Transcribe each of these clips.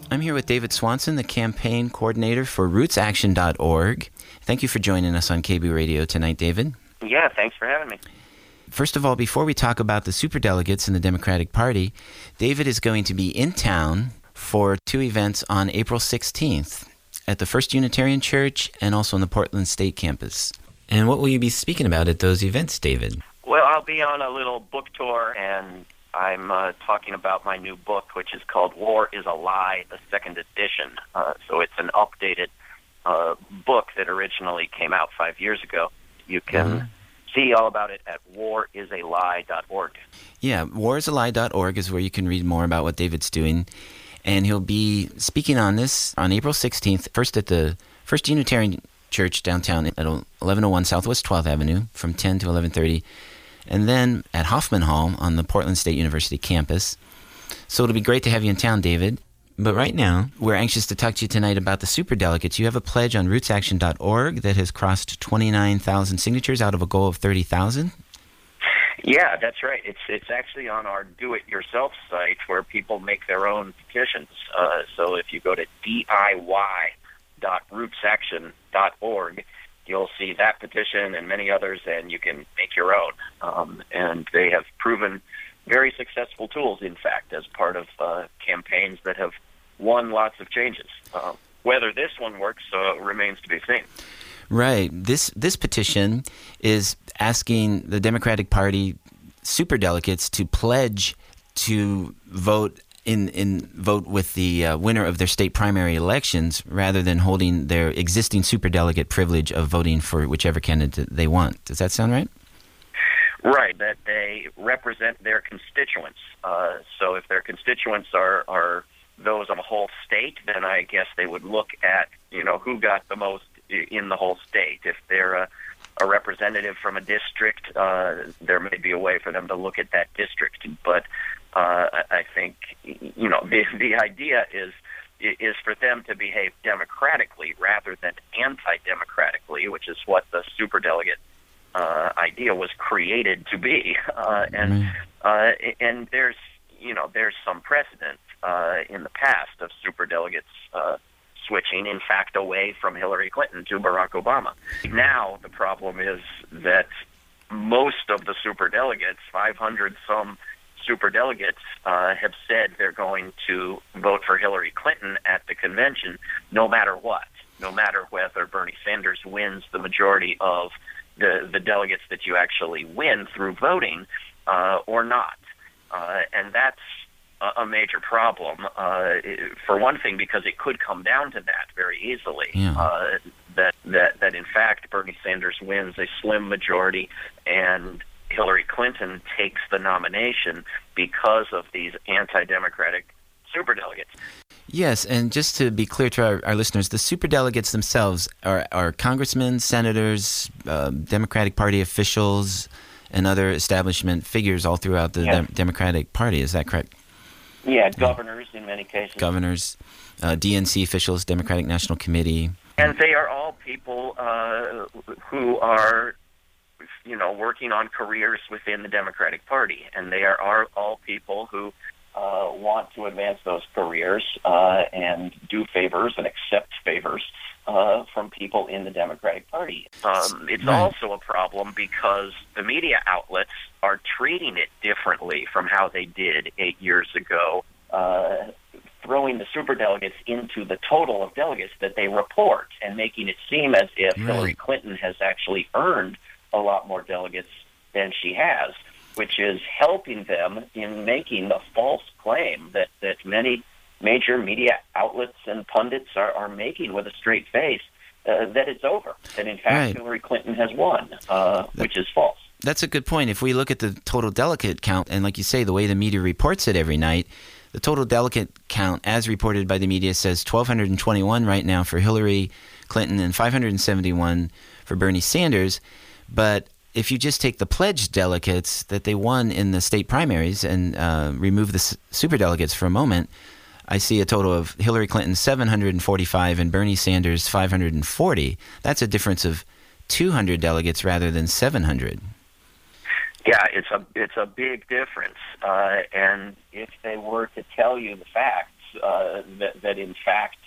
I'm here with David Swanson, the campaign coordinator for RootsAction.org. Thank you for joining us on KB Radio tonight, David. Yeah, thanks for having me. First of all, before we talk about the superdelegates in the Democratic Party, David is going to be in town for two events on April 16th at the First Unitarian Church and also on the Portland State campus. And what will you be speaking about at those events, David? Well, I'll be on a little book tour, and I'm talking about my new book, which is called War is a Lie, the second edition. So it's an updated book that originally came out 5 years ago. You can see all about it at warisalie.org. Yeah, warisalie.org is where you can read more about what David's doing. And he'll be speaking on this on April 16th, first at the First Unitarian Church downtown at 1101 Southwest 12th Avenue from 10 to 11:30. And then at Hoffman Hall on the Portland State University campus. So it'll be great to have you in town, David. But right now, we're anxious to talk to you tonight about the superdelegates. You have a pledge on RootsAction.org that has crossed 29,000 signatures out of a goal of 30,000. Yeah, that's right. It's actually on our do-it-yourself site where people make their own petitions. So if you go to diy.rootsaction.org, you'll see that petition and many others, and you can make your own. And they have proven very successful tools, in fact, as part of campaigns that have won lots of changes. Whether this one works remains to be seen. Right. This petition is asking the Democratic Party superdelegates to pledge to vote vote with the winner of their state primary elections rather than holding their existing superdelegate privilege of voting for whichever candidate they want. Does that sound right? Right, that they represent their constituents. So if their constituents are those of a whole state, then I guess they would look at, who got the most in the whole state. If they're a representative from a district, there may be a way for them to look at that district. But I think, the idea is for them to behave democratically rather than anti-democratically, which is what the superdelegate idea was created to be. And there's some precedent in the past of superdelegates switching, in fact, away from Hillary Clinton to Barack Obama. Now the problem is that most of the superdelegates, 500-some superdelegates, have said they're going to vote for Hillary Clinton at the convention no matter what, no matter whether Bernie Sanders wins the majority of the delegates that you actually win through voting or not. And that's a major problem, for one thing, because it could come down to that very easily, that in fact Bernie Sanders wins a slim majority and Hillary Clinton takes the nomination because of these anti-democratic superdelegates. Yes, and just to be clear to our listeners, the superdelegates themselves are congressmen, senators, Democratic Party officials, and other establishment figures all throughout the Democratic Party. Is that correct? Yeah, governors in many cases. Governors, DNC officials, Democratic National Committee. And they are all people who are, working on careers within the Democratic Party. And they are all people who want to advance those careers and do favors and accept favors from people in the Democratic Party. It's also a problem because the media outlets are treating it differently from how they did 8 years ago, throwing the superdelegates into the total of delegates that they report and making it seem as if Hillary Clinton has actually earned a lot more delegates than she has, which is helping them in making the false claim that many major media outlets and pundits are making with a straight face, that it's over, that in fact Hillary Clinton has won, which is false. That's a good point. If we look at the total delegate count, and like you say, the way the media reports it every night, the total delegate count as reported by the media says 1,221 right now for Hillary Clinton and 571 for Bernie Sanders. But if you just take the pledged delegates that they won in the state primaries and remove the superdelegates for a moment, I see a total of Hillary Clinton 745 and Bernie Sanders 540. That's a difference of 200 delegates rather than 700. Yeah, it's a big difference. And if they were to tell you the facts, that in fact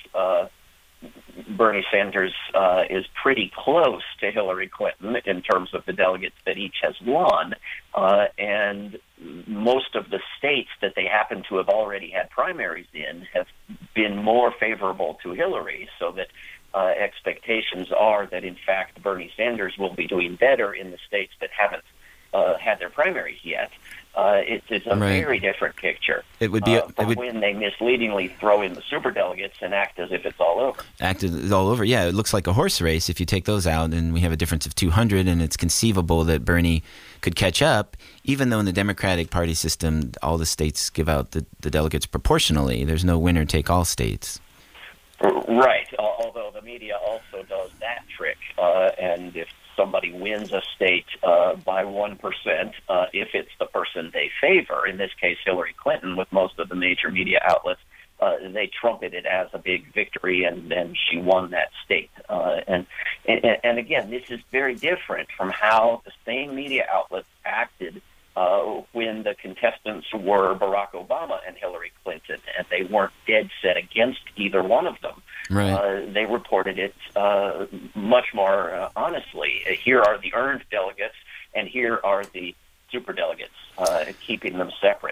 Bernie Sanders is pretty close to Hillary Clinton in terms of the delegates that each has won, and most of the states that they happen to have already had primaries in have been more favorable to Hillary, so that expectations are that, in fact, Bernie Sanders will be doing better in the states that haven't had their primaries yet. It's a very different picture. It would be when they misleadingly throw in the superdelegates and act as if it's all over. Yeah, it looks like a horse race if you take those out, and we have a difference of 200, and it's conceivable that Bernie could catch up, even though in the Democratic Party system, all the states give out the delegates proportionally. There's no winner-take-all states. Right, although the media also does that trick, and if somebody wins a state by 1%, if it's the person they favor, in this case Hillary Clinton, with most of the major media outlets, they trumpet it as a big victory, and then she won that state. And again, this is very different from how the same media outlets acted when the contestants were Barack Obama and Hillary Clinton, and they weren't dead set against either one of them. Right. They reported it much more honestly. Here are the earned delegates, and here are the superdelegates, keeping them separate.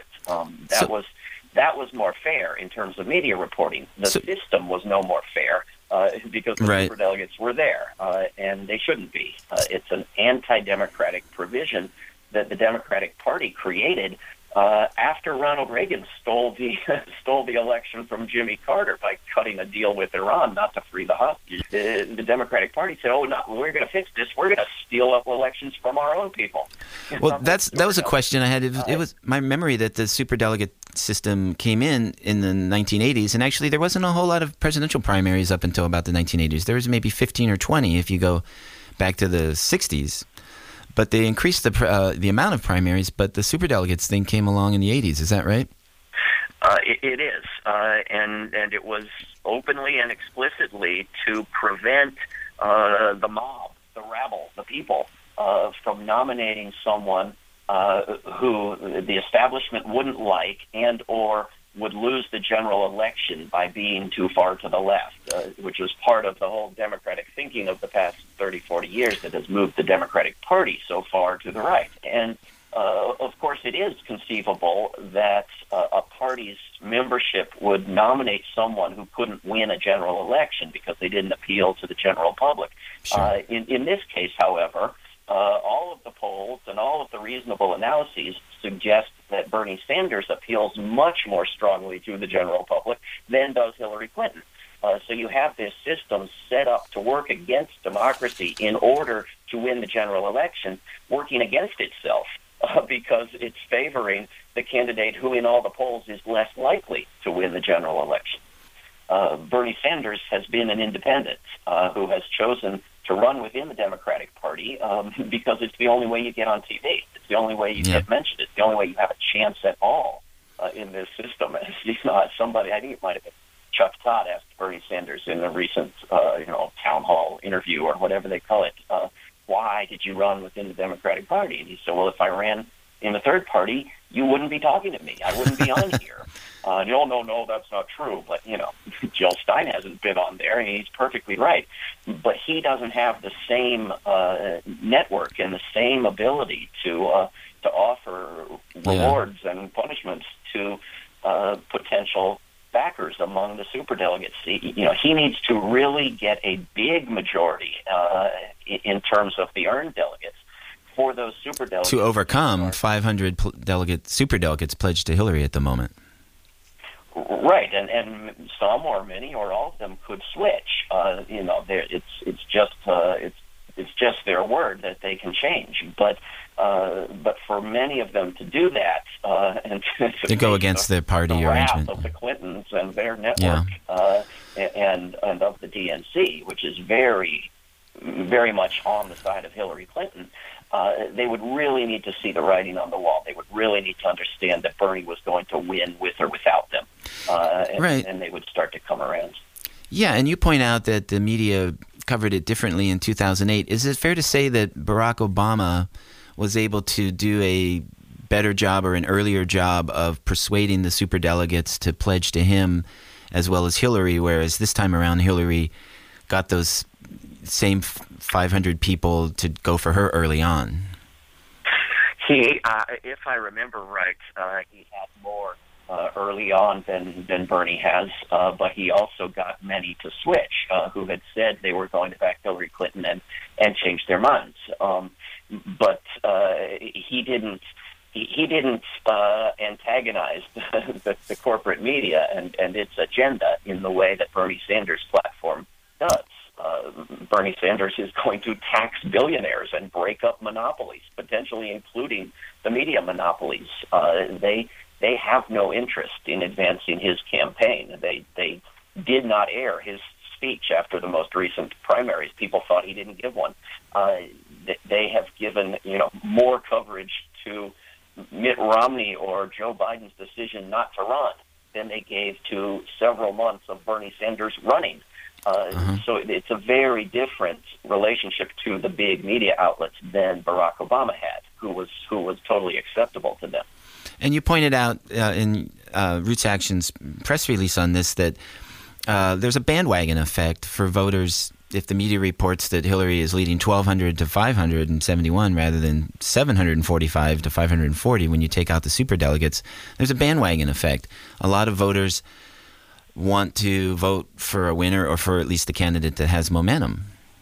That was more fair in terms of media reporting. The system was no more fair because the superdelegates were there, and they shouldn't be. It's an anti-democratic provision that the Democratic Party created after Ronald Reagan stole the election from Jimmy Carter by cutting a deal with Iran not to free the hostages. The Democratic Party said, "Oh, no, we're going to fix this. We're going to steal up elections from our own people." Well, that was a question I had. It was my memory that the superdelegate system came in the 1980s, and actually there wasn't a whole lot of presidential primaries up until about the 1980s. There was maybe 15 or 20 if you go back to the 60s. But they increased the amount of primaries, but the superdelegates thing came along in the 80s. Is that right? It is, and it was openly and explicitly to prevent the mob, the rabble, the people, from nominating someone who the establishment wouldn't like and or would lose the general election by being too far to the left, which was part of the whole Democratic thinking of the past 30, 40 years that has moved the Democratic Party so far to the right. And, of course, it is conceivable that a party's membership would nominate someone who couldn't win a general election because they didn't appeal to the general public. Sure. In this case, however, all of the polls and all of the reasonable analyses suggest that Bernie Sanders appeals much more strongly to the general public than does Hillary Clinton. So you have this system set up to work against democracy in order to win the general election, working against itself because it's favoring the candidate who in all the polls is less likely to win the general election. Bernie Sanders has been an independent who has chosen to run within the Democratic Party because it's the only way you get on TV. It's the only way you get mentioned. It's the only way you have a chance at all in this system. As somebody, I think it might have been Chuck Todd, asked Bernie Sanders in a recent town hall interview or whatever they call it, why did you run within the Democratic Party? And he said, well, if I ran in the third party, you wouldn't be talking to me. I wouldn't be on here. No, that's not true. But, Jill Stein hasn't been on there, and he's perfectly right. But he doesn't have the same network and the same ability to offer rewards and punishments to potential backers among the superdelegates. He needs to really get a big majority in terms of the earned delegates for those superdelegates to overcome 500 superdelegates pledged to Hillary at the moment. Right, and some or many or all of them could switch. It's just their word that they can change. But for many of them to do that and to go against their party arrangement of the Clintons and their network and of the DNC, which is very, very much on the side of Hillary Clinton. They would really need to see the writing on the wall. They would really need to understand that Bernie was going to win with or without them. And they would start to come around. Yeah, and you point out that the media covered it differently in 2008. Is it fair to say that Barack Obama was able to do a better job or an earlier job of persuading the superdelegates to pledge to him as well as Hillary, whereas this time around Hillary got those same 500 people to go for her early on. He, if I remember right, he had more early on than Bernie has, but he also got many to switch who had said they were going to back Hillary Clinton and change their minds. But he didn't. He didn't antagonize the corporate media and its agenda in the way that Bernie Sanders' platform does. Bernie Sanders is going to tax billionaires and break up monopolies, potentially including the media monopolies. They have no interest in advancing his campaign. They did not air his speech after the most recent primaries. People thought he didn't give one. They have given more coverage to Mitt Romney or Joe Biden's decision not to run than they gave to several months of Bernie Sanders running. So it's a very different relationship to the big media outlets than Barack Obama had, who was totally acceptable to them. And you pointed out in Roots Action's press release on this that there's a bandwagon effect for voters if the media reports that Hillary is leading 1,200 to 571 rather than 745 to 540 when you take out the superdelegates. There's a bandwagon effect. A lot of voters want to vote for a winner or for at least the candidate that has momentum.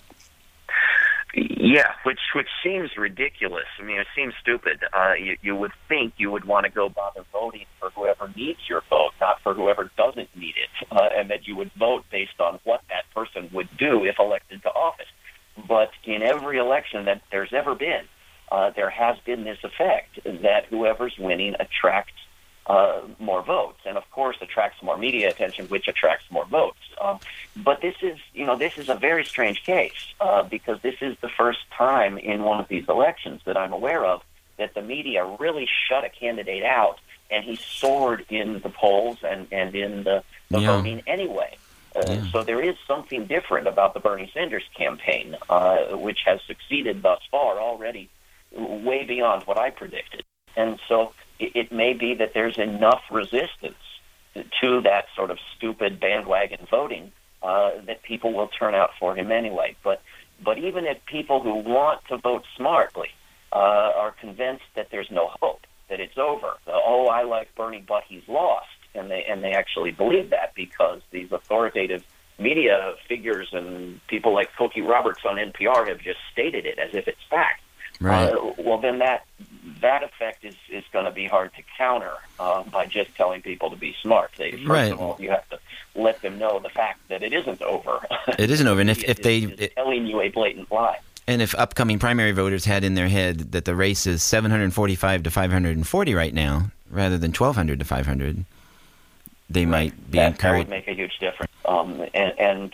Yeah, which seems ridiculous. I mean, it seems stupid. You would think you would want to go bother voting for whoever needs your vote, not for whoever doesn't need it, and that you would vote based on what that person would do if elected to office. But in every election that there's ever been, there has been this effect that whoever's winning attracts more votes, and of course attracts more media attention, which attracts more votes. But this is a very strange case because this is the first time in one of these elections that I'm aware of that the media really shut a candidate out, and he soared in the polls and in the voting anyway. So there is something different about the Bernie Sanders campaign, which has succeeded thus far already way beyond what I predicted. And so it may be that there's enough resistance to that sort of stupid bandwagon voting that people will turn out for him anyway. But even if people who want to vote smartly are convinced that there's no hope, that it's over, I like Bernie, but he's lost, and they actually believe that because these authoritative media figures and people like Cokie Roberts on NPR have just stated it as if it's fact. Right. Well, then that effect is going to be hard to counter by just telling people to be smart. First of all, you have to let them know the fact that it isn't over. It isn't over, and if they telling you a blatant lie. And if upcoming primary voters had in their head that the race is 745 to 540 right now, rather than 1,200 to 500, they might be encouraged. That would make a huge difference. And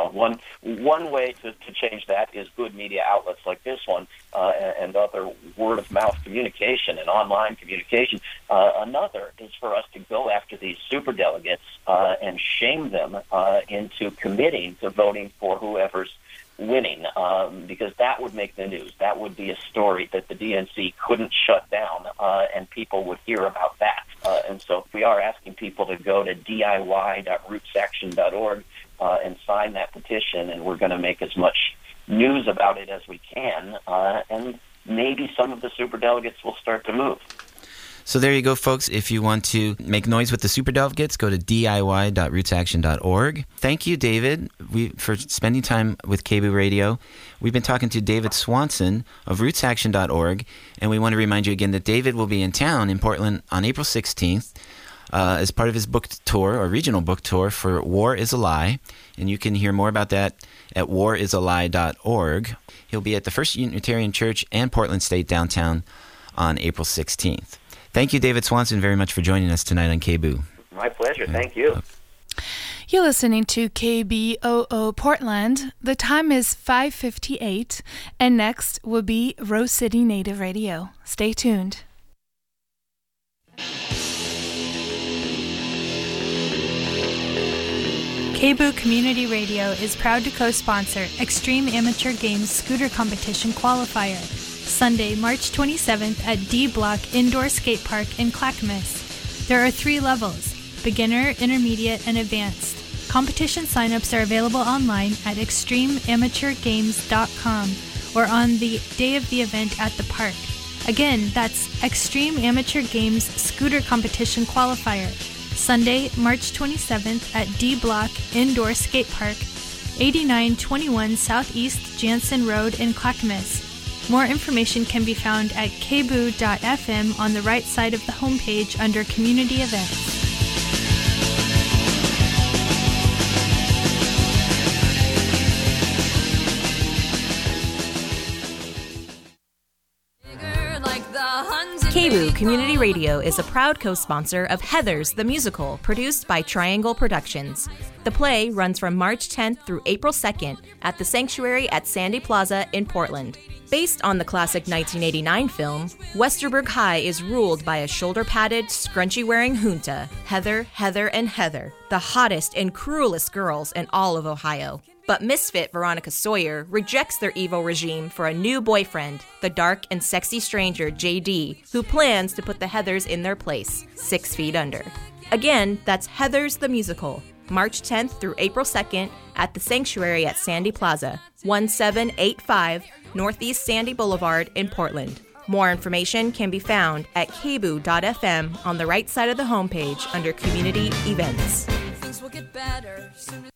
one way to change that is good media outlets like this one and other word-of-mouth communication and online communication. Another is for us to go after these superdelegates and shame them into committing to voting for whoever's winning, because that would make the news. That would be a story that the DNC couldn't shut down, and people would hear about that. And so we are asking people to go to diy.rootsaction.org and sign that petition, and we're going to make as much news about it as we can, and maybe some of the superdelegates will start to move. So there you go, folks. If you want to make noise with the superdelegates, go to diy.rootsaction.org. Thank you, David, for spending time with KBOO Radio. We've been talking to David Swanson of rootsaction.org, and we want to remind you again that David will be in town in Portland on April 16th as part of his book tour, or regional book tour, for War is a Lie, and you can hear more about that at warisalie.org. He'll be at the First Unitarian Church and Portland State downtown on April 16th. Thank you, David Swanson, very much for joining us tonight on KBOO. My pleasure. Thank you. You're listening to KBOO Portland. The time is 5:58, and next will be Rose City Native Radio. Stay tuned. KBOO Community Radio is proud to co-sponsor Extreme Amateur Games Scooter Competition Qualifier, Sunday, March 27th at D Block Indoor Skate Park in Clackamas. There are 3 levels: beginner, intermediate, and advanced. Competition signups are available online at extremeamateurgames.com or on the day of the event at the park. Again, that's Extreme Amateur Games Scooter Competition Qualifier, Sunday, March 27th at D Block Indoor Skate Park, 8921 Southeast Jansen Road in Clackamas. More information can be found at kboo.fm on the right side of the homepage under Community Events. KBOO Community Radio is a proud co-sponsor of Heathers the Musical, produced by Triangle Productions. The play runs from March 10th through April 2nd at the Sanctuary at Sandy Plaza in Portland. Based on the classic 1989 film, Westerberg High is ruled by a shoulder-padded, scrunchy-wearing junta, Heather, Heather, and Heather, the hottest and cruelest girls in all of Ohio. But misfit Veronica Sawyer rejects their evil regime for a new boyfriend, the dark and sexy stranger JD, who plans to put the Heathers in their place, 6 feet under. Again, that's Heathers the Musical, March 10th through April 2nd at the Sanctuary at Sandy Plaza, 1785 Northeast Sandy Boulevard in Portland. More information can be found at kboo.fm on the right side of the homepage under Community Events. Things will get better soon.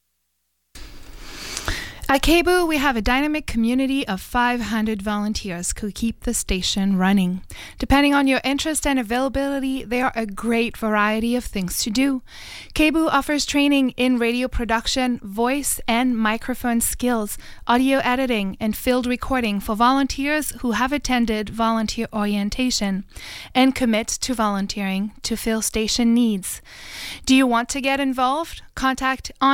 At KBOO, we have a dynamic community of 500 volunteers who keep the station running. Depending on your interest and availability, there are a great variety of things to do. KBOO offers training in radio production, voice and microphone skills, audio editing, and field recording for volunteers who have attended volunteer orientation and commit to volunteering to fill station needs. Do you want to get involved? Contact